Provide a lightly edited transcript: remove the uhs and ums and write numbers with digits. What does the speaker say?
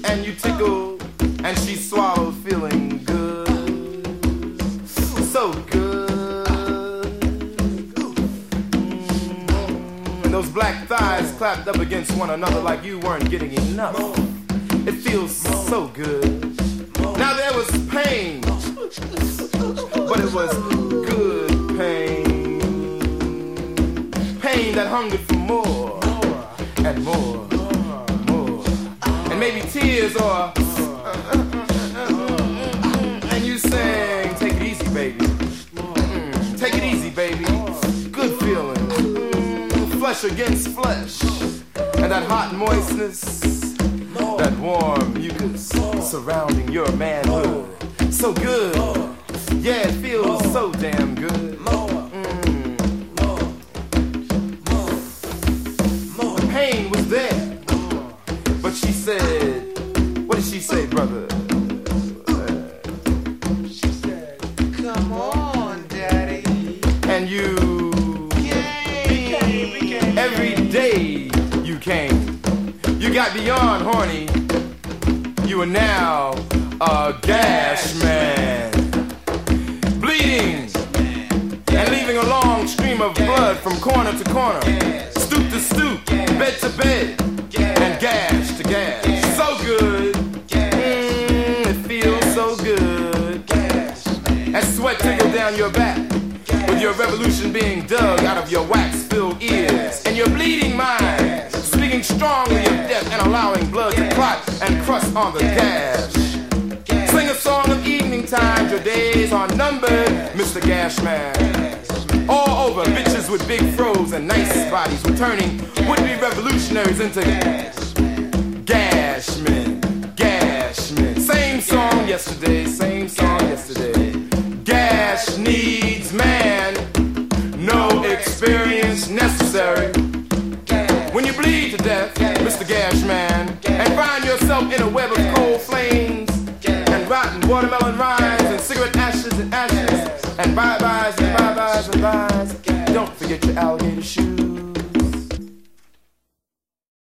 and you tickle, and she swallowed, feeling good, so good. And those black thighs clapped up against one another like you weren't getting enough. It feels so good. Now there was pain, but it was good pain. Pain that hungered for more and more, more. And maybe tears or and you sang, take it easy, baby. Take it easy, baby. Good feeling. Flesh against flesh. And that hot moistness, that warm mucus surrounding your manhood. So good. Yeah, it feels so damn good. The pain was there. But she said, what did she say, brother? She said, come on, daddy. And you came. Every day you came. You got beyond horny. You are now a gash man. Bleeding and leaving a long stream of blood from corner to corner, stoop to stoop, bed to bed, and gash to gash. So good. It feels so good. As sweat trickles down your back, with your revolution being dug out of your wax-filled ears, and your bleeding mind speaking strongly of death and allowing blood to clot and crust on the gash. Sing a song of evening times, your days are numbered, Mr. Gashman. All over, bitches with big fros and nice bodies were turning would-be revolutionaries into gashmen, gashmen. Same song yesterday, same song yesterday. Gash needs man, no experience necessary. When you bleed to death, Mr. Gashman, and find yourself in a web of cold flames, and rotten watermelon rinds, and cigarette ashes, and bye-byes, and bye-byes, and byes. Don't forget your alligator shoes.